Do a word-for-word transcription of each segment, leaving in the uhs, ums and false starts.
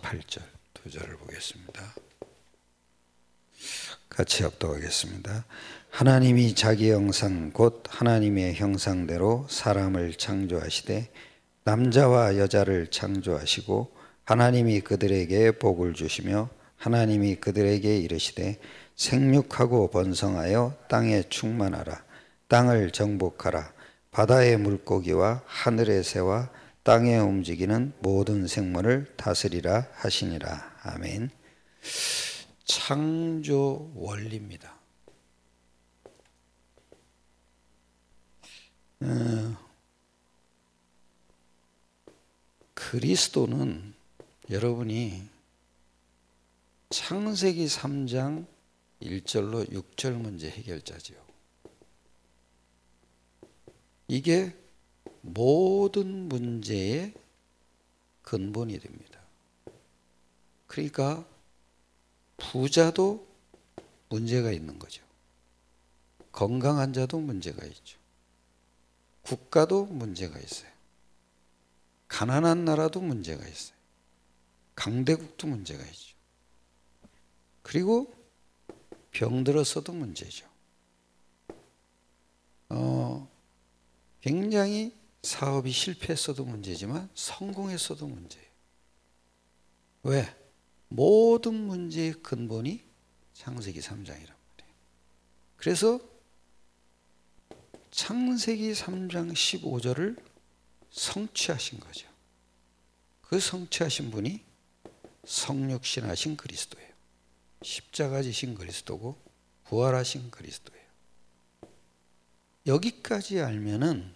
팔 절 두 절을 보겠습니다. 같이 합독하겠습니다. 하나님이 자기 형상 곧 하나님의 형상대로 사람을 창조하시되 남자와 여자를 창조하시고 하나님이 그들에게 복을 주시며 하나님이 그들에게 이르시되 생육하고 번성하여 땅에 충만하라. 땅을 정복하라. 바다의 물고기와 하늘의 새와 땅에 움직이는 모든 생물을 다스리라 하시니라. 아멘. 창조 원리입니다. 어, 그리스도는 여러분이 창세기 삼 장 일 절로 육 절 문제 해결자지요. 이게 모든 문제의 근본이 됩니다. 그러니까 부자도 문제가 있는 거죠. 건강한 자도 문제가 있죠. 국가도 문제가 있어요. 가난한 나라도 문제가 있어요. 강대국도 문제가 있죠. 그리고 병들었어도 문제죠. 어, 굉장히 사업이 실패했어도 문제지만 성공했어도 문제예요. 왜? 모든 문제의 근본이 창세기 삼 장이란 말이에요. 그래서 창세기 삼 장 십오 절을 성취하신 거죠. 그 성취하신 분이 성육신하신 그리스도예요. 십자가 지신 그리스도고 부활하신 그리스도예요. 여기까지 알면은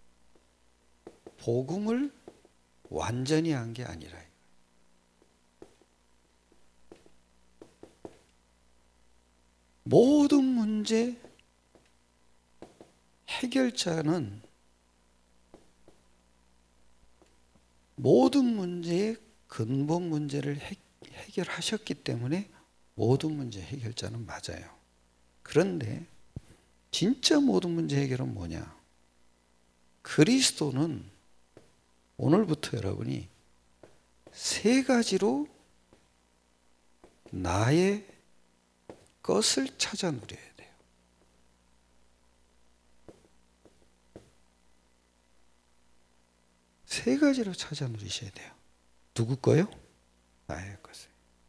복음을 완전히 한 게 아니라 모든 문제 해결자는 모든 문제의 근본 문제를 해, 해결하셨기 때문에 모든 문제 해결자는 맞아요. 그런데 진짜 모든 문제 해결은 뭐냐? 그리스도는 오늘부터 여러분이 세 가지로 나의 것을 찾아 누려야 돼요. 세 가지로 찾아 누리셔야 돼요. 누구 거요? 나의 것을.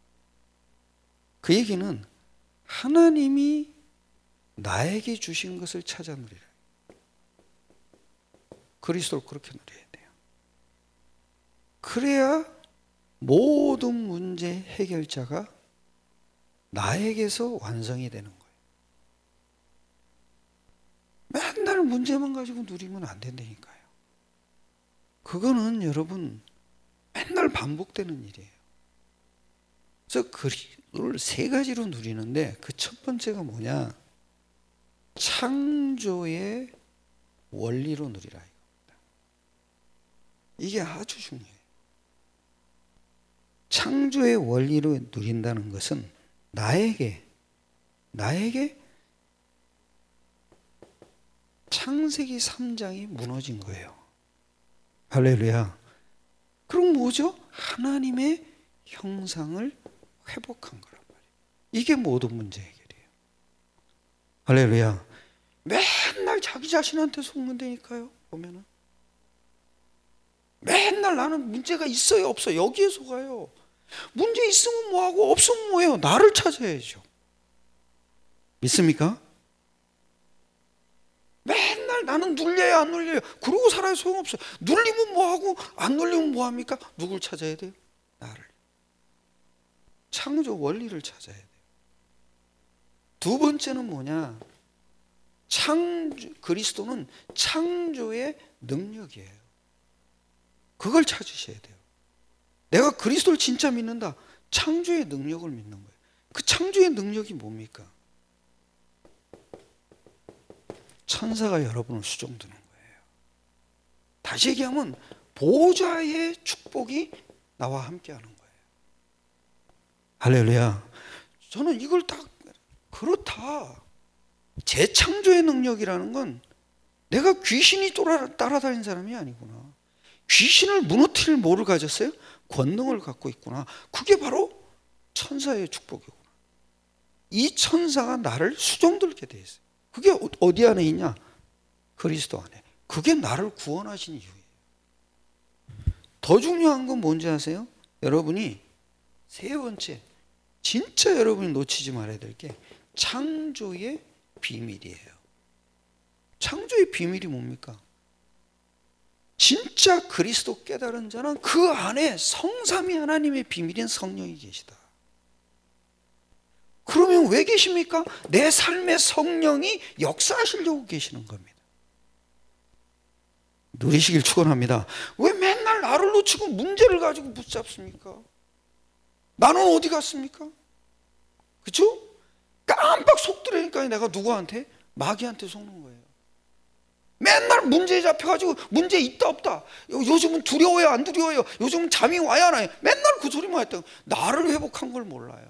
그 얘기는 하나님이 나에게 주신 것을 찾아 누리라. 그리스도를 그렇게 누려야 돼요. 그래야 모든 문제 해결자가 나에게서 완성이 되는 거예요. 맨날 문제만 가지고 누리면 안 된다니까요. 그거는 여러분 맨날 반복되는 일이에요. 그래서 그리스도를 세 가지로 누리는데 그 첫 번째가 뭐냐? 창조의 원리로 누리라 이겁니다. 이게 아주 중요해요. 창조의 원리로 누린다는 것은 나에게 나에게 창세기 삼 장이 무너진 거예요. 할렐루야. 그럼 뭐죠? 하나님의 형상을 회복한 거란 말이에요. 이게 모든 문제 해결이에요. 할렐루야. 맨날 자기 자신한테 속는다니까요. 보면은 맨날 나는 문제가 있어요 없어요 여기에 속아요. 문제 있으면 뭐하고 없으면 뭐해요? 나를 찾아야죠. 믿습니까? 맨날 나는 눌려요 안 눌려요 그러고 살아야 소용없어요. 눌리면 뭐하고 안 눌리면 뭐합니까? 누굴 찾아야 돼요? 나를. 창조 원리를 찾아야 돼요. 두 번째는 뭐냐? 창조, 그리스도는 창조의 능력이에요. 그걸 찾으셔야 돼요. 내가 그리스도를 진짜 믿는다. 창조의 능력을 믿는 거예요. 그 창조의 능력이 뭡니까? 천사가 여러분을 수종드는 거예요. 다시 얘기하면 보좌의 축복이 나와 함께하는 거예요. 할렐루야. 저는 이걸 다 그렇다. 재창조의 능력이라는 건 내가 귀신이 따라다니는 사람이 아니구나. 귀신을 무너뜨릴 뭐를 가졌어요? 권능을 갖고 있구나. 그게 바로 천사의 축복이구나. 이 천사가 나를 수종들게 돼 있어요. 그게 어디 안에 있냐? 그리스도 안에. 그게 나를 구원하신 이유예요. 더 중요한 건 뭔지 아세요? 여러분이 세 번째, 진짜 여러분이 놓치지 말아야 될 게 창조의 비밀이에요. 창조의 비밀이 뭡니까? 진짜 그리스도 깨달은 자는 그 안에 성삼위 하나님의 비밀인 성령이 계시다. 그러면 왜 계십니까? 내 삶의 성령이 역사하시려고 계시는 겁니다. 누리시길 축원합니다. 왜 맨날 나를 놓치고 문제를 가지고 붙잡습니까? 나는 어디 갔습니까? 그렇죠? 깜빡 속들으니까 내가 누구한테? 마귀한테 속는 거예요. 맨날 문제에 잡혀가지고 문제 있다 없다. 요즘은 두려워요 안 두려워요? 요즘은 잠이 와야 안 와요? 맨날 그 소리만 했다고. 나를 회복한 걸 몰라요.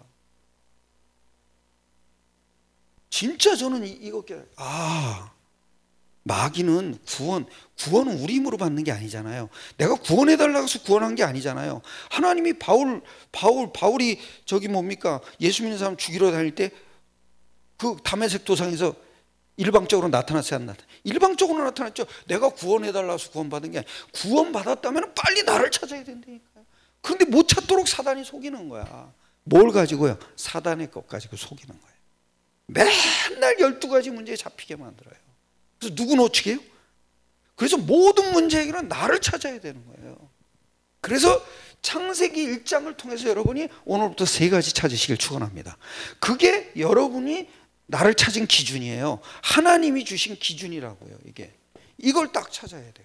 진짜 저는 이거 깨달아요. 아, 마귀는 구원, 구원은 우리 힘으로 받는 게 아니잖아요. 내가 구원해달라고 해서 구원한 게 아니잖아요. 하나님이 바울, 바울, 바울이 저기 뭡니까? 예수 믿는 사람 죽이러 다닐 때 그 다메섹 도상에서 일방적으로 나타났어요, 안 나타났어요? 일방적으로 나타났죠. 내가 구원해달라고 해서 구원받은 게 아니에요. 구원받았다면 빨리 나를 찾아야 된다니까요. 그런데 못 찾도록 사단이 속이는 거야. 뭘 가지고요? 사단의 것 가지고 속이는 거예요. 맨날 열두 가지 문제에 잡히게 만들어요. 그래서 누구 놓치게요? 그래서 모든 문제 해결은 나를 찾아야 되는 거예요. 그래서 창세기 일 장을 통해서 여러분이 오늘부터 세 가지 찾으시길 축원합니다. 그게 여러분이 나를 찾은 기준이에요. 하나님이 주신 기준이라고요. 이게 이걸 딱 찾아야 돼요.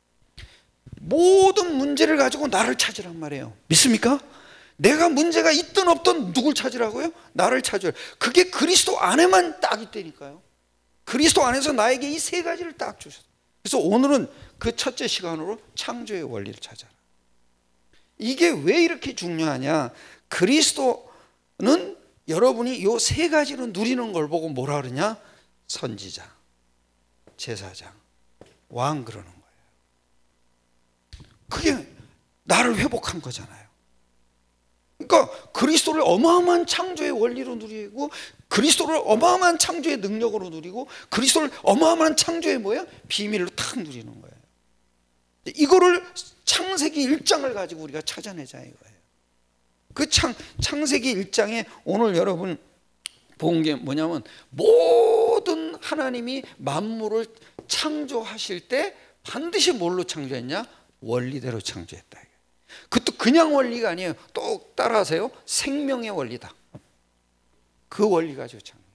모든 문제를 가지고 나를 찾으란 말이에요. 믿습니까? 내가 문제가 있든 없든 누굴 찾으라고요? 나를 찾아요. 그게 그리스도 안에만 딱 있다니까요. 그리스도 안에서 나에게 이 세 가지를 딱 주셨어요. 그래서 오늘은 그 첫째 시간으로 창조의 원리를 찾아라. 이게 왜 이렇게 중요하냐? 그리스도는 여러분이 이 세 가지를 누리는 걸 보고 뭐라 그러냐? 선지자, 제사장, 왕 그러는 거예요. 그게 나를 회복한 거잖아요. 그러니까 그리스도를 어마어마한 창조의 원리로 누리고, 그리스도를 어마어마한 창조의 능력으로 누리고, 그리스도를 어마어마한 창조의 뭐야? 비밀로 탁 누리는 거예요. 이거를 창세기 일 장을 가지고 우리가 찾아내자 이거예요. 그 창, 창세기 일 장에 오늘 여러분 본 게 뭐냐면, 모든 하나님이 만물을 창조하실 때 반드시 뭘로 창조했냐? 원리대로 창조했다. 그것도 그냥 원리가 아니에요. 또 따라하세요. 생명의 원리다. 그 원리 가지고 창조했어요.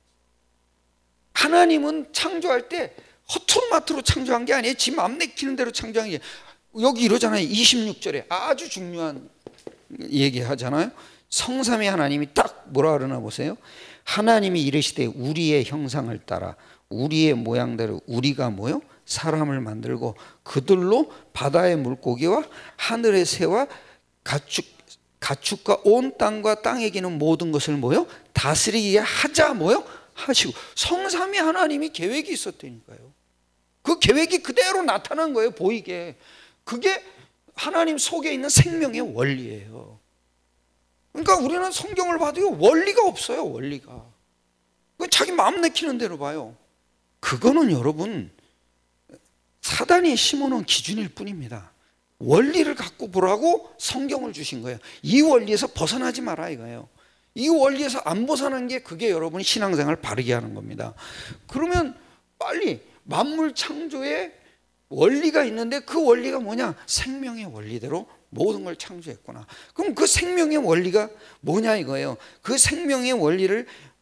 하나님은 창조할 때 허투루마투루 창조한 게 아니에요. 지 맘 내키는 대로 창조한 게. 여기 이러잖아요. 이십육 절에 아주 중요한 얘기하잖아요. 성삼위 하나님이 딱 뭐라 그러나 보세요. 하나님이 이르시되 우리의 형상을 따라 우리의 모양대로 우리가 뭐요? 사람을 만들고 그들로 바다의 물고기와 하늘의 새와 가축, 가축과 온 땅과 땅에 기는 모든 것을 뭐요? 다스리게 하자 뭐요? 하시고. 성삼위 하나님이 계획이 있었다니까요. 그 계획이 그대로 나타난 거예요. 보이게. 그게 하나님 속에 있는 생명의 원리예요. 그러니까 우리는 성경을 봐도 원리가 없어요. 원리가. 자기 마음 내키는 대로 봐요. 그거는 여러분 사단이 심어놓은 기준일 뿐입니다. 원리를 갖고 보라고 성경을 주신 거예요. 이 원리에서 벗어나지 마라 이거예요. 이 원리에서 안 벗어난 게 그게 여러분이 신앙생활 바르게 하는 겁니다. 그러면 빨리 만물 창조의 원리가 있는데 그 원리가 뭐냐? 생명의 원리대로 모든 걸 창조했구나. 그럼 그 생명의 원리가 뭐냐 이거예요. 그 생명의 원리를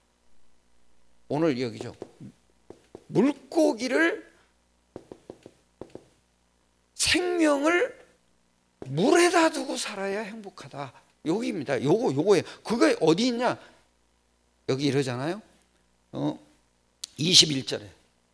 오늘 여기죠. 물고기를 생명을 물에다 두고 살아야 행복하다. 여기입니다. 요거 요거예요. 그게 어디 있냐? 여기 이러잖아요. 어, 이십일 절에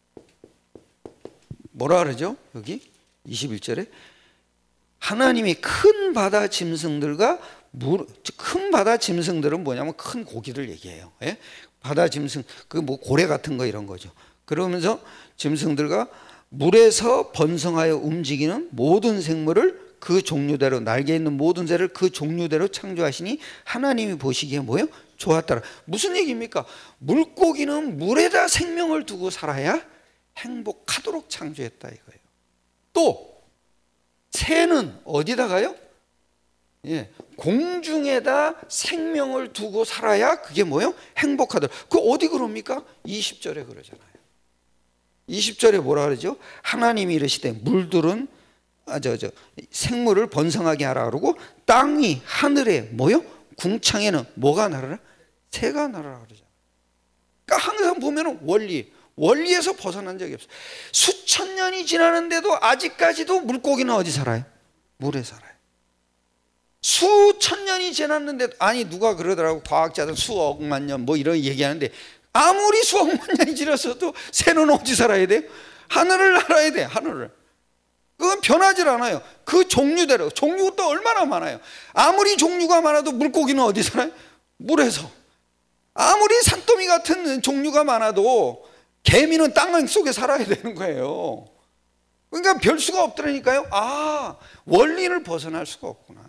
뭐라 그러죠? 여기 이십일 절에 하나님이 큰 바다 짐승들과 물, 큰 바다 짐승들은 뭐냐면 큰 고기를 얘기해요. 예? 바다 짐승 그 뭐 고래 같은 거 이런 거죠. 그러면서 짐승들과 물에서 번성하여 움직이는 모든 생물을 그 종류대로 날개 있는 모든 새를 그 종류대로 창조하시니 하나님이 보시기에 뭐예요? 좋았더라. 무슨 얘기입니까? 물고기는 물에다 생명을 두고 살아야 행복하도록 창조했다 이거예요. 또 새는 어디다가요? 예, 공중에다 생명을 두고 살아야 그게 뭐예요? 행복하더라. 그 어디 그럽니까? 이십 절에 그러잖아요. 이십 절에 뭐라 그러죠? 하나님이 이르시되 물들은 아, 저, 저, 생물을 번성하게 하라 그러고 땅이 하늘에 뭐요? 궁창에는 뭐가 날아라? 새가 날아라 그러잖아요. 그러니까 항상 보면 원리, 원리에서 벗어난 적이 없어요. 수천 년이 지나는데도 아직까지도 물고기는 어디 살아요? 물에 살아요. 수천 년이 지났는데도, 아니 누가 그러더라고, 과학자들 수억만 년 뭐 이런 얘기하는데 아무리 수억만 년이 지났어도 새는 어디 살아야 돼요? 하늘을 날아야 돼. 하늘을. 그건 변하질 않아요. 그 종류대로. 종류가 얼마나 많아요. 아무리 종류가 많아도 물고기는 어디 살아요? 물에서. 아무리 산더미 같은 종류가 많아도 개미는 땅 속에 살아야 되는 거예요. 그러니까 별 수가 없더라니까요. 아, 원리를 벗어날 수가 없구나.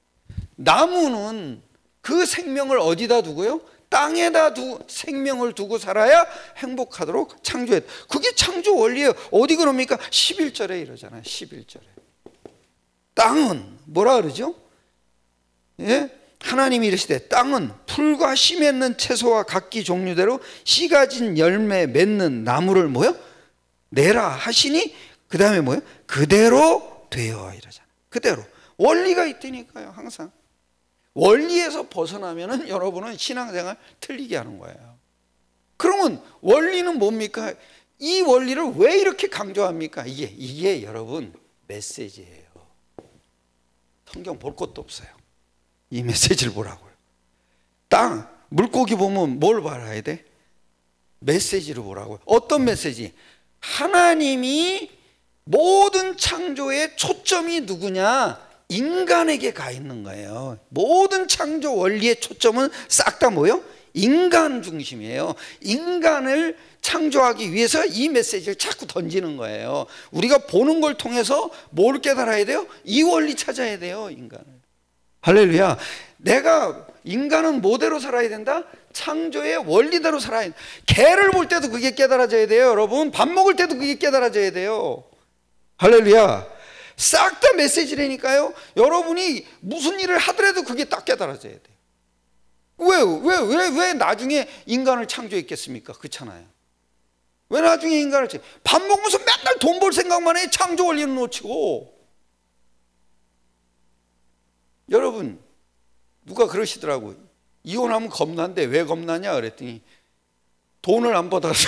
나무는 그 생명을 어디다 두고요? 땅에다 두 생명을 두고 살아야 행복하도록 창조했다. 그게 창조 원리예요. 어디 그럽니까? 십일 절에 이러잖아요. 십일 절에. 땅은 뭐라 그러죠? 예? 하나님이 이르시되 땅은 풀과 씨 맺는 채소와 각기 종류대로 씨 가진 열매 맺는 나무를 뭐요? 내라 하시니 그 다음에 뭐요? 그대로 되어 이러잖아요. 그대로. 원리가 있다니까요. 항상. 원리에서 벗어나면은 여러분은 신앙생활 틀리게 하는 거예요. 그러면 원리는 뭡니까? 이 원리를 왜 이렇게 강조합니까? 이게, 이게 여러분 메시지예요. 성경 볼 것도 없어요. 이 메시지를 보라고요. 땅, 물고기 보면 뭘 봐야 돼? 메시지를 보라고요. 어떤 메시지? 하나님이 모든 창조의 초점이 누구냐? 인간에게 가 있는 거예요. 모든 창조 원리의 초점은 싹 다 뭐예요? 인간 중심이에요. 인간을 창조하기 위해서 이 메시지를 자꾸 던지는 거예요. 우리가 보는 걸 통해서 뭘 깨달아야 돼요? 이 원리 찾아야 돼요. 인간을. 할렐루야. 내가 인간은 뭐대로 살아야 된다? 창조의 원리대로 살아야 된다. 개를 볼 때도 그게 깨달아져야 돼요. 여러분 밥 먹을 때도 그게 깨달아져야 돼요. 할렐루야. 싹 다 메시지라니까요. 여러분이 무슨 일을 하더라도 그게 딱 깨달아져야 돼요. 왜, 왜, 왜, 왜 나중에 인간을 창조했겠습니까? 그렇잖아요. 왜 나중에 인간을 창조? 밥 먹으면서 맨날 돈 벌 생각만 해. 창조 원리는 놓치고. 여러분 누가 그러시더라고요. 이혼하면 겁난데 왜 겁나냐 그랬더니 돈을 안 받아서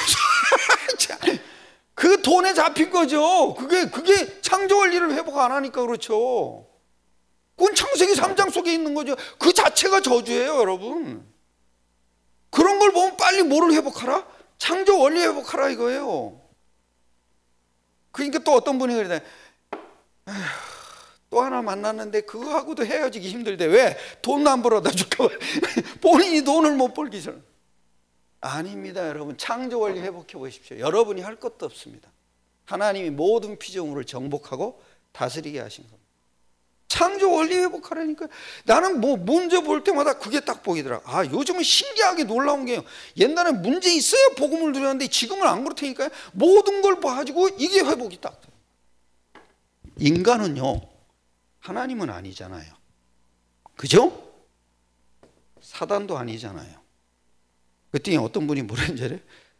그 돈에 잡힌 거죠. 그게 그게 창조 원리를 회복 안 하니까 그렇죠. 그건 창세기 삼 장 속에 있는 거죠. 그 자체가 저주예요, 여러분. 그런 걸 보면 빨리 뭐를 회복하라? 창조 원리 회복하라 이거예요. 그러니까 또 어떤 분이 그러네. 또 하나 만났는데 그거하고도 헤어지기 힘들대. 왜? 돈 안 벌어다 줄까 봐. 본인이 돈을 못 벌기 전. 아닙니다, 여러분. 창조 원리 회복해 보십시오. 여러분이 할 것도 없습니다. 하나님이 모든 피조물을 정복하고 다스리게 하신 겁니다. 창조 원리 회복하라니까. 나는 뭐 문제 볼 때마다 그게 딱 보이더라. 아, 요즘은 신기하게 놀라운 게요. 옛날에 문제 있어야 복음을 누렸는데 지금은 안 그렇다니까요. 모든 걸 봐가지고 이게 회복이 딱 돼요. 인간은요, 하나님은 아니잖아요. 그죠? 사단도 아니잖아요. 그랬더니 어떤 분이 뭐라는 줄 알아요?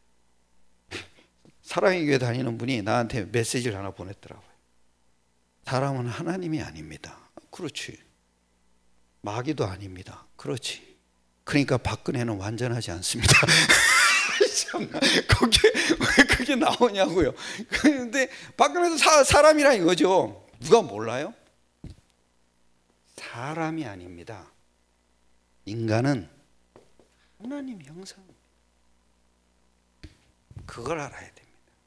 사랑의 교회 다니는 분이 나한테 메시지를 하나 보냈더라고요. 사람은 하나님이 아닙니다. 그렇지. 마귀도 아닙니다. 그렇지. 그러니까 박근혜는 완전하지 않습니다. 그게 왜 그게 나오냐고요. 그런데 박근혜도 사, 사람이라 이거죠. 누가 몰라요? 사람이 아닙니다. 인간은 하나님 형상입니다. 그걸 알아야 됩니다.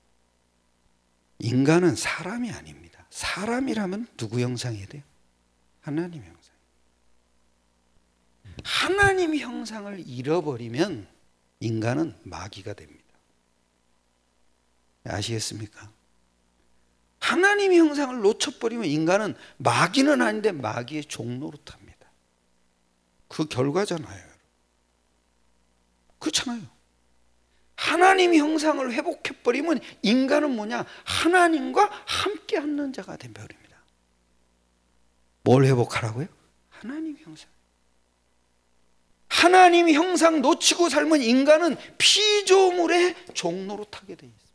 인간은 사람이 아닙니다. 사람이라면 누구 형상이어야 돼요? 하나님 형상. 하나님 형상을 잃어버리면 인간은 마귀가 됩니다. 아시겠습니까? 하나님의 형상을 놓쳐버리면 인간은 마귀는 아닌데 마귀의 종노릇합니다. 그 결과잖아요. 그렇잖아요. 하나님의 형상을 회복해버리면 인간은 뭐냐? 하나님과 함께 하는 자가 되어버립니다. 뭘 회복하라고요? 하나님의 형상. 하나님의 형상 놓치고 살면 인간은 피조물의 종노릇하게 되어 있습니다.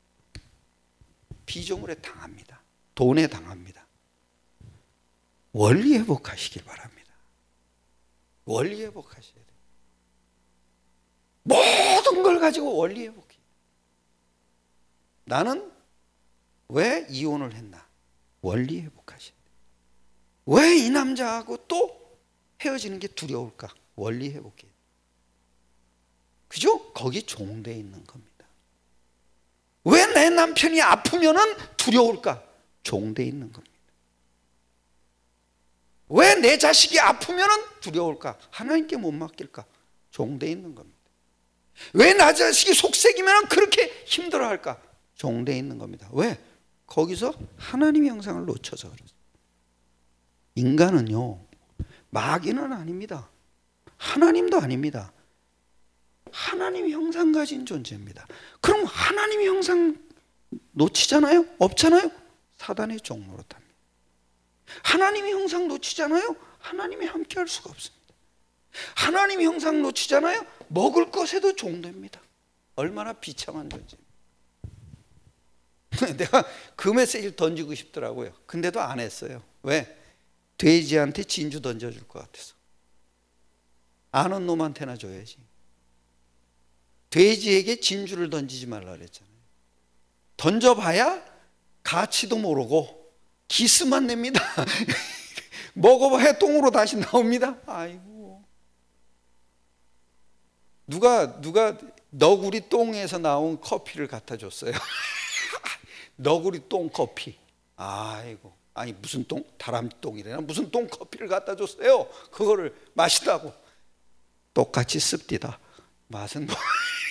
피조물에 당합니다. 돈에 당합니다. 원리 회복하시길 바랍니다. 원리 회복하셔야 돼요. 모든 걸 가지고 원리 회복해요. 나는 왜 이혼을 했나? 원리 회복하셔야 돼요. 왜 이 남자하고 또 헤어지는 게 두려울까? 원리 회복해요. 그죠? 거기 종되어 있는 겁니다. 왜 내 남편이 아프면은 두려울까? 종되어 있는 겁니다. 왜 내 자식이 아프면은 두려울까? 하나님께 못 맡길까? 종되어 있는 겁니다. 왜 나 자식이 속색이면 그렇게 힘들어할까? 종되어 있는 겁니다. 왜? 거기서 하나님의 형상을 놓쳐서 그렇습니다. 인간은요, 마귀는 아닙니다. 하나님도 아닙니다. 하나님의 형상 가진 존재입니다. 그럼 하나님의 형상 놓치잖아요? 없잖아요? 사단의 종노릇합니다. 하나님의 형상 놓치잖아요? 하나님이 함께 할 수가 없습니다. 하나님의 형상 놓치잖아요? 먹을 것에도 종됩니다. 얼마나 비참한 존재입니다. 내가 그 메시지를 던지고 싶더라고요. 근데도 안 했어요. 왜? 돼지한테 진주 던져줄 것 같아서. 아는 놈한테나 줘야지. 돼지에게 진주를 던지지 말라 그랬잖아요. 던져봐야 가치도 모르고 기스만 냅니다. 먹어봐야 똥으로 다시 나옵니다. 아이고. 누가 누가 너구리 똥에서 나온 커피를 갖다 줬어요. 너구리 똥 커피. 아이고. 아니 무슨 똥? 다람쥐 똥이래나 무슨 똥 커피를 갖다 줬어요. 그거를 마시다고. 똑같이 씁디다. 맛은 뭐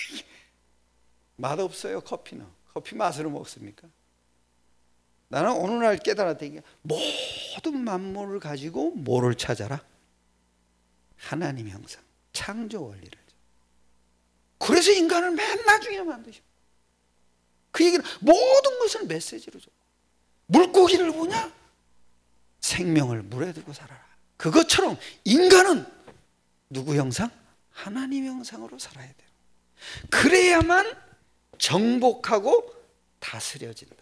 맛없어요. 커피는. 커피 맛으로 먹습니까? 나는 어느 날 깨달았던 게 모든 만물을 가지고 뭐를 찾아라? 하나님의 형상, 창조 원리를. 그래서 인간을 맨 나중에 만드시고 그 얘기는 모든 것을 메시지로 줘. 물고기를 보냐? 생명을 물에 두고 살아라. 그것처럼 인간은 누구 형상? 하나님 형상으로 살아야 돼요. 그래야만 정복하고 다스려진다.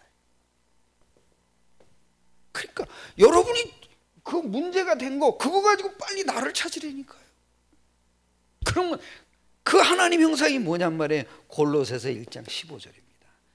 그러니까 여러분이 그 문제가 된 거 그거 가지고 빨리 나를 찾으려니까요. 그러면 그 하나님 형상이 뭐냔 말이에요. 골로새서 일 장 십오 절입니다.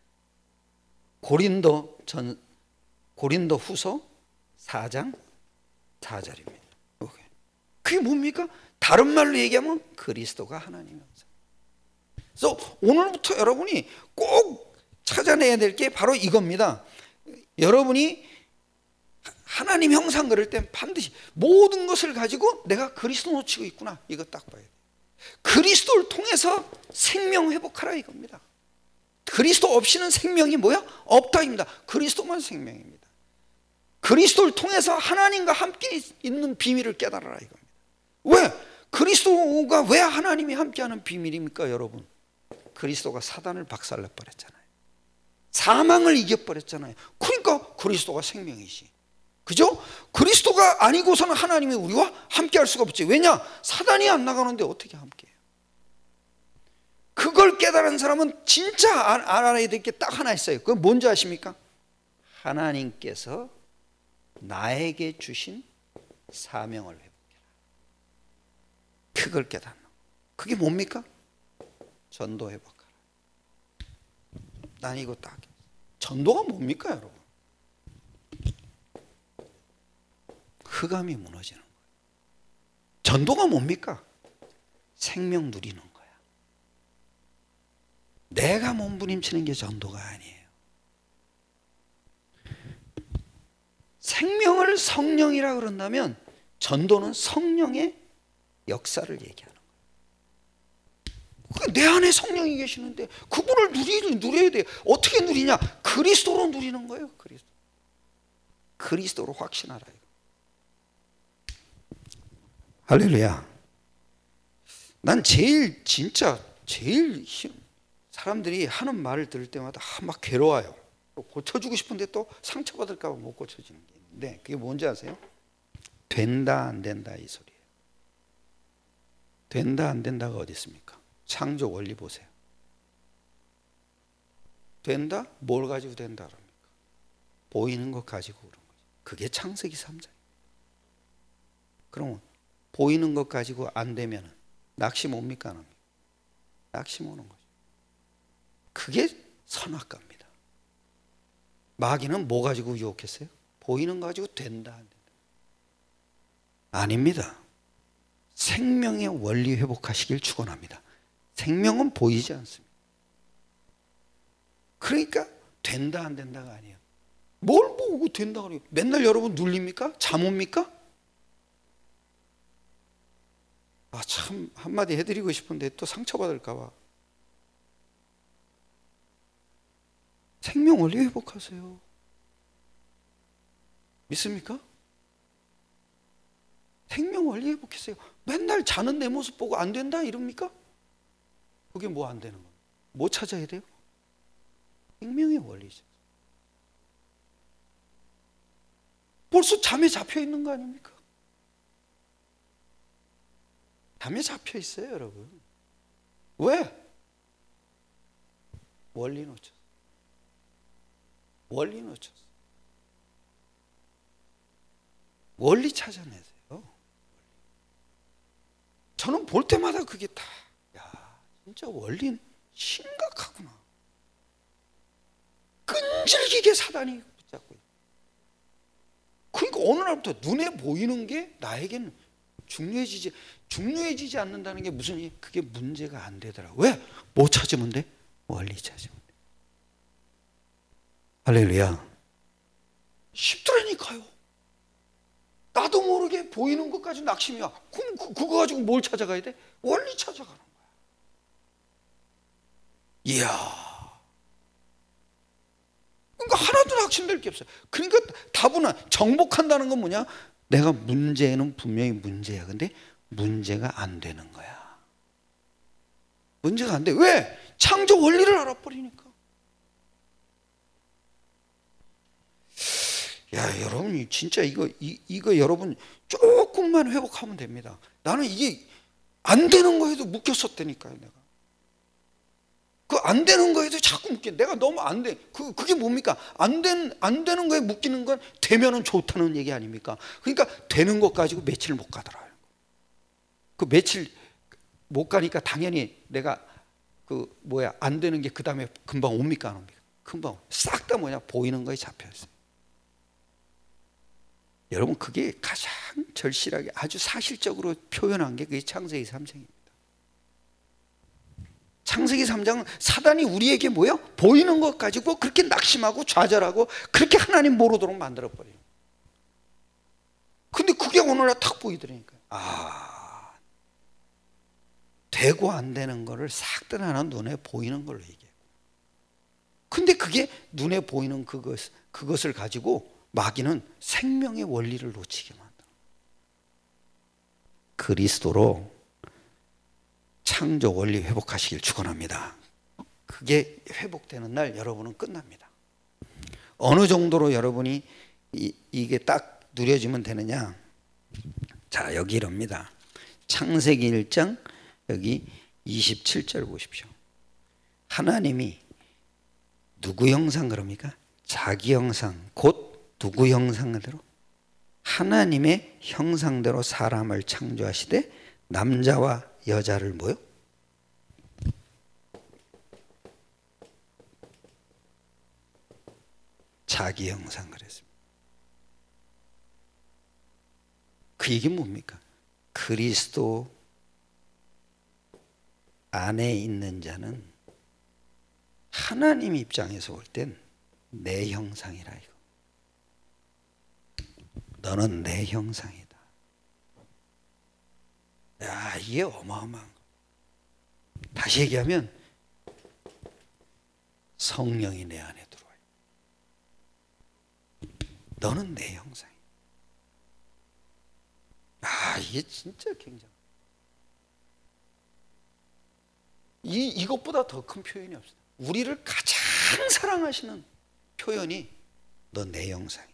고린도 전 고린도 후서 사 장 사 절입니다. 그게 뭡니까? 다른 말로 얘기하면 그리스도가 하나님 형상. 그래서 오늘부터 여러분이 꼭 찾아내야 될 게 바로 이겁니다. 여러분이 하나님 형상 그럴 땐 반드시 모든 것을 가지고 내가 그리스도 놓치고 있구나. 이거 딱 봐야 돼요. 그리스도를 통해서 생명 회복하라 이겁니다. 그리스도 없이는 생명이 뭐야? 없다입니다. 그리스도만 생명입니다. 그리스도를 통해서 하나님과 함께 있는 비밀을 깨달아라 이겁니다. 왜? 그리스도가 왜 하나님이 함께하는 비밀입니까 여러분? 그리스도가 사단을 박살내버렸잖아요. 사망을 이겨버렸잖아요. 그러니까 그리스도가 생명이지. 그죠? 그리스도가 아니고서는 하나님이 우리와 함께할 수가 없지. 왜냐? 사단이 안 나가는데 어떻게 함께해요? 그걸 깨달은 사람은 진짜 알아야 될 게 딱 하나 있어요. 그건 뭔지 아십니까? 하나님께서 나에게 주신 사명을 회복해라. 그걸 깨닫는 거. 그게 뭡니까? 전도 회복하라. 난 이거 딱. 전도가 뭡니까 여러분? 흑암이 무너지는 거예요. 전도가 뭡니까? 생명 누리는 거야. 내가 몸부림치는 게 전도가 아니에요. 생명을 성령이라 그런다면 전도는 성령의 역사를 얘기하는 거예요. 내 안에 성령이 계시는데 그분을 누리, 누려야 돼요. 어떻게 누리냐? 그리스도로 누리는 거예요. 그리스도. 그리스도로 확신하라. 할렐루야. 난 제일 진짜 제일 힘, 사람들이 하는 말을 들을 때마다 아, 막 괴로워요. 고쳐주고 싶은데 또 상처받을까 봐 못 고쳐지는 게 있는데, 그게 뭔지 아세요? 된다 안 된다 이 소리예요. 된다 안 된다가 어디 있습니까? 창조 원리 보세요. 된다? 뭘 가지고 된다 그럽니까? 보이는 것 가지고 그런 거죠. 그게 창세기 삼 장이에요. 그러면 보이는 것 가지고 안 되면 낙심 옵니까 안 옵니까? 낙심 오는 거죠. 그게 선악과입니다. 마귀는 뭐 가지고 유혹했어요? 보이는 거 가지고 된다 안 된다. 아닙니다. 생명의 원리 회복하시길 축원합니다. 생명은 보이지 않습니다. 그러니까 된다 안 된다가 아니에요. 뭘 보고 된다 그래요? 맨날 여러분 눌립니까? 잠 옵니까? 아, 참 한마디 해드리고 싶은데 또 상처받을까 봐. 생명 원리 회복하세요. 믿습니까? 생명 원리 회복하세요. 맨날 자는 내 모습 보고 안 된다 이럽니까? 그게 뭐 안 되는 거예요? 뭐 찾아야 돼요? 생명의 원리죠. 벌써 잠에 잡혀 있는 거 아닙니까? 잠에 잡혀 있어요, 여러분. 왜? 원리 놓쳤어. 원리 놓쳤어. 원리 찾아내세요. 저는 볼 때마다 그게 다, 야, 진짜 원리는 심각하구나. 끈질기게 사단이 붙잡고 있어요. 그러니까 어느 날부터 눈에 보이는 게 나에게는 중요해지지, 중요해지지 않는다는 게 무슨, 그게 문제가 안 되더라. 왜? 뭐 찾으면 돼? 원리 찾으면 돼. 할렐루야. 쉽더라니까요. 나도 모르게 보이는 것까지 낙심이야. 그럼 그, 그거 가지고 뭘 찾아가야 돼? 원리 찾아가는 거야. 이야. 그러니까 하나도 낙심될 게 없어요. 그러니까 다분한, 정복한다는 건 뭐냐? 내가 문제는 분명히 문제야. 근데 문제가 안 되는 거야. 문제가 안 돼. 왜? 창조 원리를 알아버리니까. 야, 여러분 진짜 이거 이, 이거 여러분 조금만 회복하면 됩니다. 나는 이게 안 되는 거에도 묶였었다니까요. 내가 그 안 되는 거에도 자꾸 묶여. 내가 너무 안 돼. 그 그게 뭡니까? 안 된 안 되는 거에 묶이는 건 되면은 좋다는 얘기 아닙니까? 그러니까 되는 것 가지고 며칠 못 가더라고요. 그 며칠 못 가니까 당연히 내가 그 뭐야 안 되는 게 그 다음에 금방 옵니까 안 옵니까? 금방 싹 다 뭐냐 보이는 거에 잡혀 있어요. 여러분 그게 가장 절실하게 아주 사실적으로 표현한 게 그게 창세기 삼 장입니다. 창세기 삼 장은 사단이 우리에게 뭐요? 보이는 것 가지고 그렇게 낙심하고 좌절하고 그렇게 하나님 모르도록 만들어버려요. 근데 그게 오늘날 탁 보이더라니까요. 아, 되고 안 되는 거를 싹 다 나는 눈에 보이는 걸로 얘기해요. 근데 그게 눈에 보이는 그것, 그것을 가지고 마귀는 생명의 원리를 놓치게 만들어요. 그리스도로 창조 원리 회복하시길 축원합니다. 그게 회복되는 날 여러분은 끝납니다. 어느 정도로 여러분이 이, 이게 딱 누려지면 되느냐? 자, 여기 이럽니다. 창세기 일 장 여기 이십칠 절 보십시오. 하나님이 누구 형상 그럽니까? 자기 형상 곧 누구 형상대로? 하나님의 형상대로 사람을 창조하시되 남자와 여자를 뭐요? 자기 형상 그랬습니다. 그 얘기는 뭡니까? 그리스도 안에 있는 자는 하나님 입장에서 볼 땐 내 형상이라 이거. 너는 내 형상이다. 야, 이게 어마어마한 거. 다시 얘기하면 성령이 내 안에 들어와요. 너는 내 형상이야. 아, 이게 진짜 굉장해. 이, 이것보다 더 큰 표현이 없어요. 우리를 가장 사랑하시는 표현이 너 내 형상이야.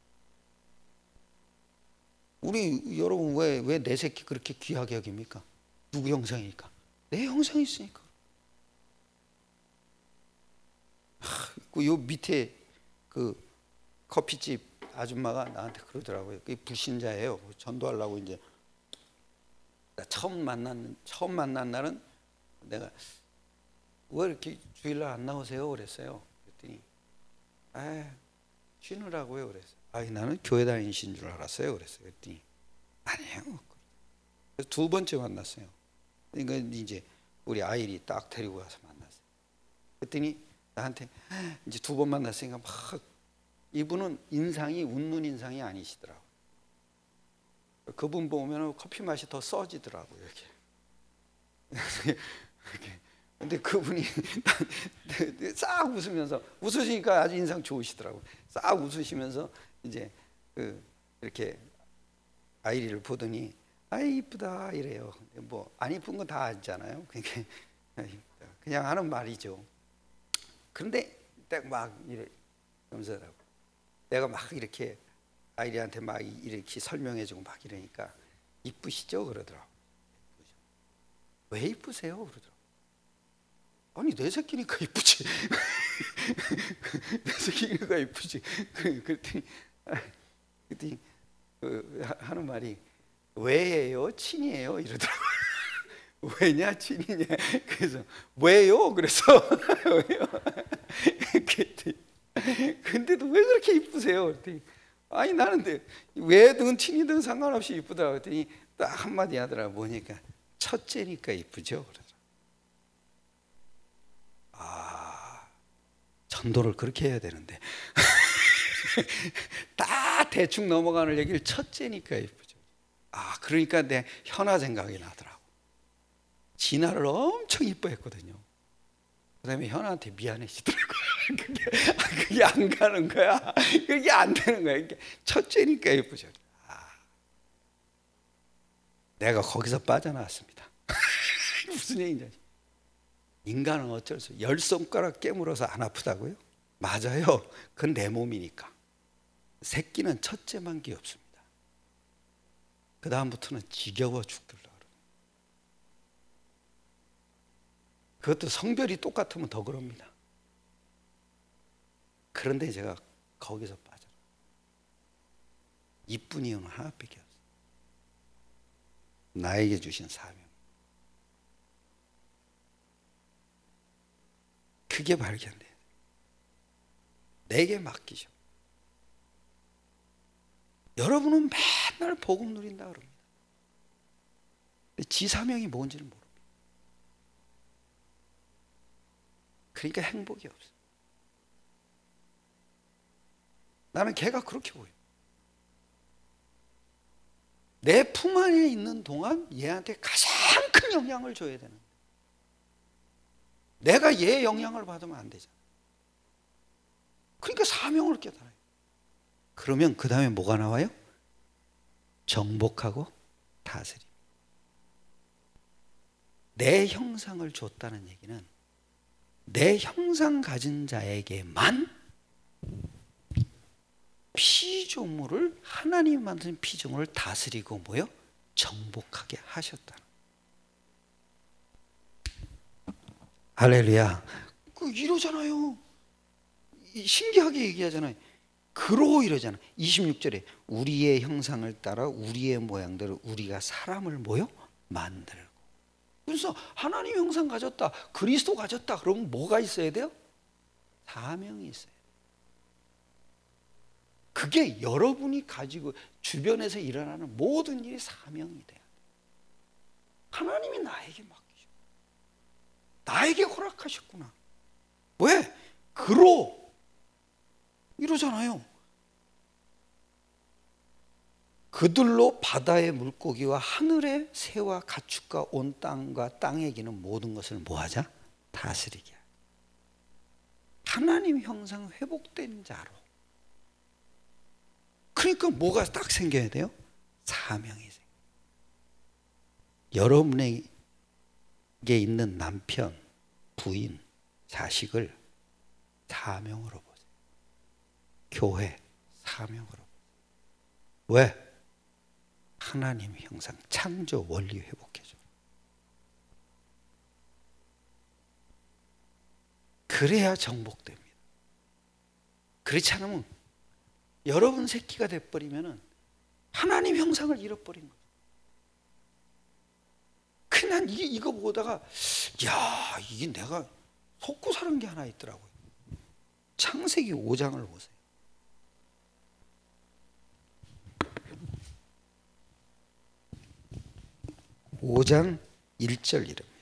우리 여러분 왜 왜 내 새끼 그렇게 귀하게 여깁니까? 누구 형상이니까? 내 형상이 있으니까. 하, 요 밑에 그 커피집 아줌마가 나한테 그러더라고요. 그 불신자예요. 전도하려고 이제 처음 만난 처음 만난 날은 내가 왜 이렇게 주일날 안 나오세요? 그랬어요. 그랬더니 아, 쉬느라고요. 그랬어요. 아니, 나는 교회 다니신 줄 알았어요. 그랬어요. 그랬더니 아니에요. 그래서 두 번째 만났어요. 그러니까 이제 우리 아이리 딱 데리고 가서 만났어요. 그랬더니 나한테 이제 두 번 만났으니까 막 이분은 인상이 웃는 인상이 아니시더라고요. 그분 보면 커피 맛이 더 써지더라고요. 이렇게. 근데 그분이 싹 웃으면서 웃으시니까 아주 인상 좋으시더라고요. 싹 웃으시면서 이제 그 이렇게 아이리를 보더니 아이 이쁘다 이래요. 뭐 안 이쁜 거 다 알잖아요. 그냥 하는 말이죠. 그런데 딱 막 이래 면서 내가 막 이렇게 아이리한테 막 이렇게 설명해주고 막 이러니까 이쁘시죠? 그러더라고. 왜 이쁘세요? 그러더라고. 아니, 내 새끼니까 이쁘지. 내 새끼니까 이쁘지. 그랬더니 그랬더니 그 하는 말이 왜예요? 친이에요? 이러더라고. 왜냐? 친이냐? 그래서 왜요? 그래서 왜요? 근데도 왜 그렇게 이쁘세요? 그랬더니 아니, 나는 왜든 친이든 상관없이 이쁘다. 그랬더니 딱 한마디 하더라. 뭐니까 첫째니까 이쁘죠. 그러더라. 아, 전도를 그렇게 해야 되는데 딱 대충 넘어가는 얘기를 첫째니까 이쁘죠. 아, 그러니까 내 현아 생각이 나더라고. 진아를 엄청 이뻐했거든요. 그 다음에 현아한테 미안해지더라고요. 그게, 그게 안 가는 거야. 그게 안 되는 거야. 첫째니까 예쁘죠. 아, 내가 거기서 빠져나왔습니다. 무슨 얘기인지. 인간은 어쩔 수 없어요. 열 손가락 깨물어서 안 아프다고요? 맞아요. 그건 내 몸이니까. 새끼는 첫째만 귀엽습니다. 그 다음부터는 지겨워 죽더라. 그것도 성별이 똑같으면 더 그럽니다. 그런데 제가 거기서 빠져요. 이쁜 이유는 하나밖에 없어요. 나에게 주신 사명. 그게 발견돼요. 내게 맡기죠. 여러분은 맨날 복음 누린다 그럽니다. 근데 지 사명이 뭔지를 모릅니다. 그러니까 행복이 없어. 나는 걔가 그렇게 보여. 내 품 안에 있는 동안 얘한테 가장 큰 영향을 줘야 되는. 내가 얘 영향을 받으면 안 되잖아. 그러니까 사명을 깨달아요. 그러면 그 다음에 뭐가 나와요? 정복하고 다스림. 내 형상을 줬다는 얘기는 내 형상 가진 자에게만 피조물을, 하나님 만든 피조물을 다스리고 뭐요? 정복하게 하셨다는. 할렐루야. 그 이러잖아요. 신기하게 얘기하잖아요. 그러고 이러잖아. 이십육 절에 우리의 형상을 따라 우리의 모양대로 우리가 사람을 뭐요? 만들고. 그래서 하나님 형상 가졌다, 그리스도 가졌다, 그러면 뭐가 있어야 돼요? 사명이 있어요. 그게 여러분이 가지고 주변에서 일어나는 모든 일이 사명이 돼요. 하나님이 나에게 맡기죠. 나에게 허락하셨구나. 왜? 그로 이러잖아요. 그들로 바다의 물고기와 하늘의 새와 가축과 온 땅과 땅에 기는 모든 것을 뭐하자? 다스리게. 하나님 형상 회복된 자로. 그러니까 뭐가 딱 생겨야 돼요? 사명이 생겨. 여러분에게 있는 남편, 부인, 자식을 사명으로 보세요. 교회 사명으로 보세요. 왜? 하나님 형상 창조 원리 회복해줘. 그래야 정복됩니다. 그렇지 않으면 여러분 새끼가 돼버리면 하나님 형상을 잃어버린 거예요. 그냥 이게 이거 보다가 야 이게 내가 속고 사는 게 하나 있더라고요. 창세기 오 장을 보세요. 오 장 일 절 이릅니다.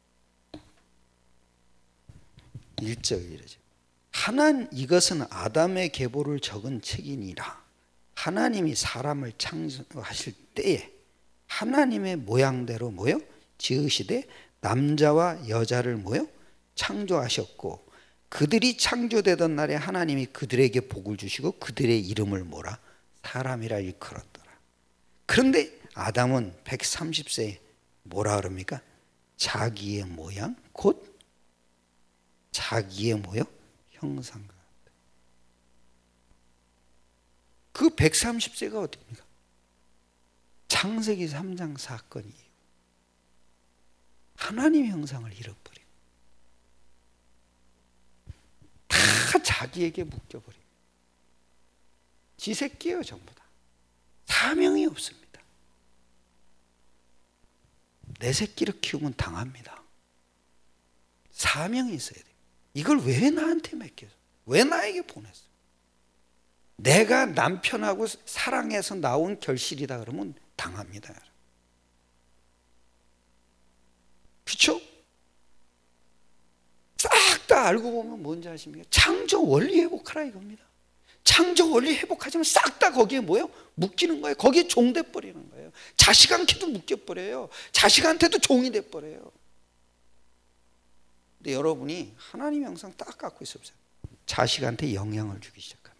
일 절 이러죠. 하나님 이것은 아담의 계보를 적은 책이니라. 하나님이 사람을 창조하실 때에 하나님의 모양대로 뭐요? 지으시되 남자와 여자를 뭐요? 창조하셨고 그들이 창조되던 날에 하나님이 그들에게 복을 주시고 그들의 이름을 뭐라? 사람이라 일컬었더라. 그런데 아담은 백삼십 세에 뭐라 그럽니까? 자기의 모양 곧 자기의 뭐요? 형상과 같다. 그 백삼십 세가 어디입니까? 창세기 삼 장 사건이에요. 하나님의 형상을 잃어버리고 다 자기에게 묶여버리고 지 새끼예요. 전부 다 사명이 없습니다. 내 새끼를 키우면 당합니다. 사명이 있어야 돼요. 이걸 왜 나한테 맡겨서 왜 나에게 보냈어? 내가 남편하고 사랑해서 나온 결실이다 그러면 당합니다. 그렇죠? 싹 다 알고 보면 뭔지 아십니까? 창조 원리 회복하라 이겁니다. 창조 원리 회복하자면 싹 다 거기에 뭐예요? 묶이는 거예요. 거기에 종돼 버리는 거예요. 자식한테도 묶여버려요. 자식한테도 종이 돼 버려요. 근데 여러분이 하나님 형상 딱 갖고 있어요. 자식한테 영향을 주기 시작합니다.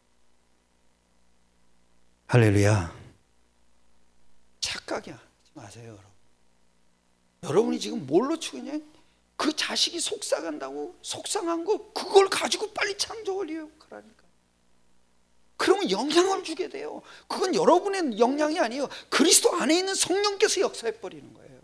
할렐루야. 착각이 하지 마세요, 여러분. 여러분이 지금 뭘로 치고있냐? 그 자식이 속상한다고 속상한 거 그걸 가지고 빨리 창조 원리 회복하라니까. 그러면 영향을 주게 돼요. 그건 여러분의 영향이 아니에요. 그리스도 안에 있는 성령께서 역사해 버리는 거예요.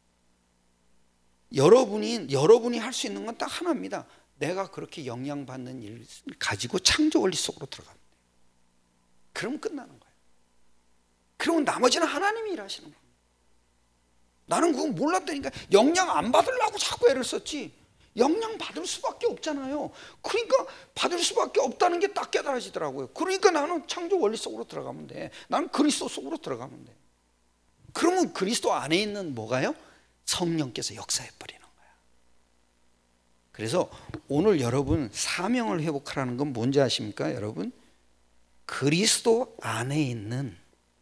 여러분이 여러분이 할 수 있는 건 딱 하나입니다. 내가 그렇게 영향받는 일을 가지고 창조 원리 속으로 들어갑니다. 그러면 끝나는 거예요. 그러면 나머지는 하나님이 일하시는 거예요. 나는 그거 몰랐다니까. 영향 안 받으려고 자꾸 애를 썼지. 영향 받을 수밖에 없잖아요. 그러니까 받을 수밖에 없다는 게 딱 깨달아지더라고요. 그러니까 나는 창조 원리 속으로 들어가면 돼. 나는 그리스도 속으로 들어가면 돼. 그러면 그리스도 안에 있는 뭐가요? 성령께서 역사해 버리는 거야. 그래서 오늘 여러분 사명을 회복하라는 건 뭔지 아십니까? 여러분 그리스도 안에 있는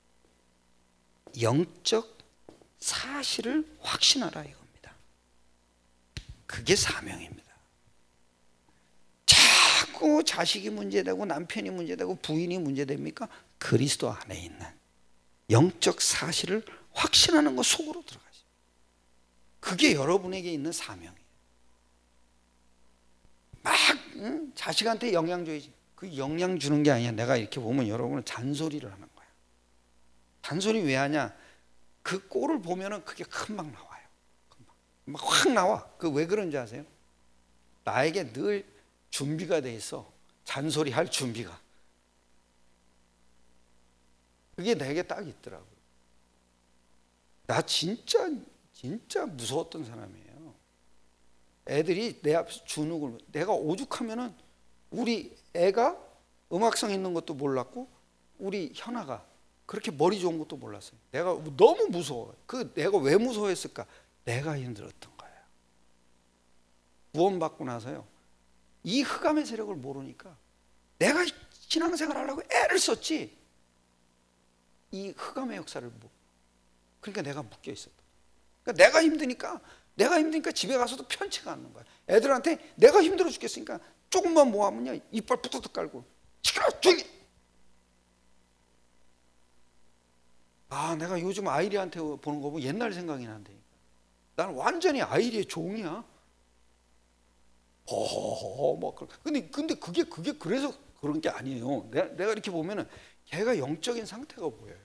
영적 사실을 확신하라 이겁니다. 그게 사명입니다. 자꾸 자식이 문제되고 남편이 문제되고 부인이 문제됩니까? 그리스도 안에 있는 영적 사실을 확신하는 것 속으로 들어가죠. 그게 여러분에게 있는 사명이에요. 막 응? 자식한테 영향 줘야지. 그 영향 주는 게 아니야. 내가 이렇게 보면 여러분은 잔소리를 하는 거야. 잔소리 왜 하냐? 그 꼴을 보면은 그게 금방 나와요. 금방. 막 확 나와. 그 왜 그런지 아세요? 나에게 늘 준비가 돼 있어. 잔소리 할 준비가. 그게 내게 딱 있더라고요. 나 진짜 진짜 무서웠던 사람이에요. 애들이 내 앞에서 주눅을, 내가 오죽하면은 우리 애가 음악성 있는 것도 몰랐고 우리 현아가 그렇게 머리 좋은 것도 몰랐어요. 내가 너무 무서워. 그 내가 왜 무서워했을까? 내가 힘들었던 거예요. 구원받고 나서요. 이 흑암의 세력을 모르니까 내가 신앙생활 하려고 애를 썼지. 이 흑암의 역사를 못. 그러니까 내가 묶여 있었다. 그러니까 내가 힘드니까 내가 힘드니까 집에 가서도 편치가 않는 거야. 애들한테 내가 힘들어 죽겠으니까 조금만 모아면요 이빨 푸드득 깔고 시끄러 조용히. 아, 내가 요즘 아이리한테 보는 거 보면 옛날 생각이 난다니까. 나는 완전히 아이리의 종이야. 허허허 뭐 근데 근데 그게 그게 그래서 그런 게 아니에요. 내가, 내가 이렇게 보면은 걔가 영적인 상태가 보여요.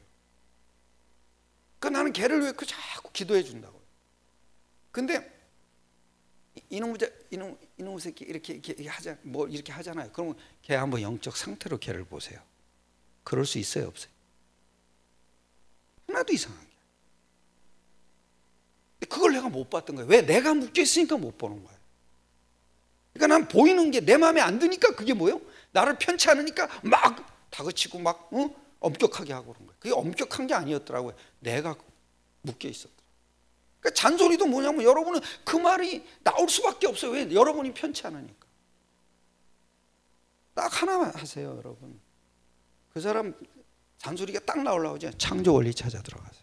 그 나는 걔를 위해 그 자꾸 기도해 준다고요. 근데 이놈 이놈 이놈 새끼 이렇게 이렇게 하자 뭐 이렇게 하잖아요. 그러면 걔 한번 영적 상태로 걔를 보세요. 그럴 수 있어요, 없어요? 하나도 이상한 게. 그걸 내가 못 봤던 거예요. 왜? 내가 묶여 있으니까 못 보는 거예요. 그러니까 난 보이는 게 내 마음에 안 드니까 그게 뭐예요? 나를 편치 않으니까 막 다그치고 막 어? 엄격하게 하고 그런 거예요. 그게 엄격한 게 아니었더라고요. 내가 묶여 있었더라고요. 그러니까 잔소리도 뭐냐면 여러분은 그 말이 나올 수밖에 없어요. 왜? 여러분이 편치 않으니까. 딱 하나만 하세요, 여러분. 그 사람 잔소리가 딱 나오려고 하죠. 창조 원리 찾아 들어가세요.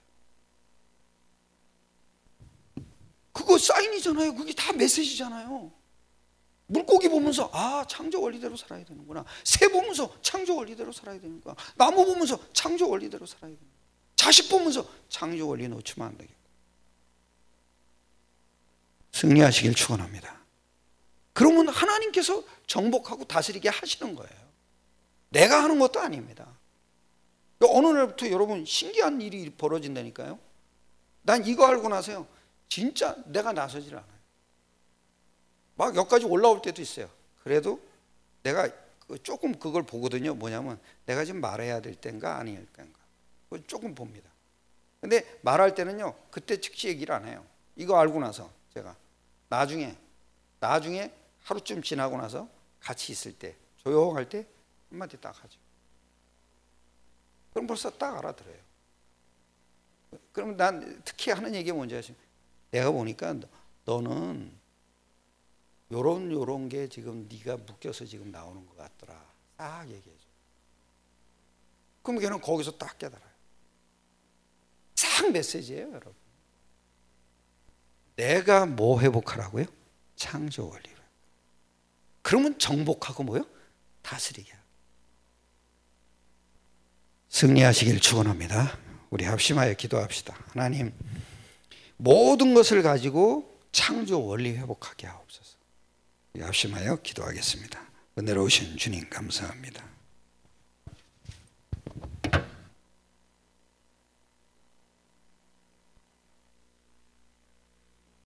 그거 사인이잖아요. 그게 다 메시지잖아요. 물고기 보면서 아, 창조 원리대로 살아야 되는구나. 새 보면서 창조 원리대로 살아야 되는구나. 나무 보면서 창조 원리대로 살아야 되는구나. 자식 보면서 창조 원리 놓치면 안 되겠고. 승리하시길 축원합니다. 그러면 하나님께서 정복하고 다스리게 하시는 거예요. 내가 하는 것도 아닙니다. 어느 날부터 여러분 신기한 일이 벌어진다니까요. 난 이거 알고 나서요, 진짜 내가 나서질 않아요. 막 여기까지 올라올 때도 있어요. 그래도 내가 조금 그걸 보거든요. 뭐냐면 내가 지금 말해야 될 때인가 아닐 때인가 그걸 조금 봅니다. 근데 말할 때는요, 그때 즉시 얘기를 안 해요. 이거 알고 나서 제가 나중에 나중에 하루쯤 지나고 나서 같이 있을 때 조용할 때 한마디 딱 하죠. 그럼 벌써 딱 알아들어요. 그럼 난 특히 하는 얘기가 뭔지 아시죠? 내가 보니까 너는 요런 요런 게 지금 네가 묶여서 지금 나오는 것 같더라. 딱 얘기해줘. 그럼 걔는 거기서 딱 깨달아요. 싹 메시지예요, 여러분. 내가 뭐 회복하라고요? 창조 원리를. 그러면 정복하고 뭐요? 다스리게. 승리하시길 축원합니다. 우리 합심하여 기도합시다. 하나님, 모든 것을 가지고 창조 원리 회복하게 하옵소서. 우리 합심하여 기도하겠습니다. 은혜로우신 주님 감사합니다.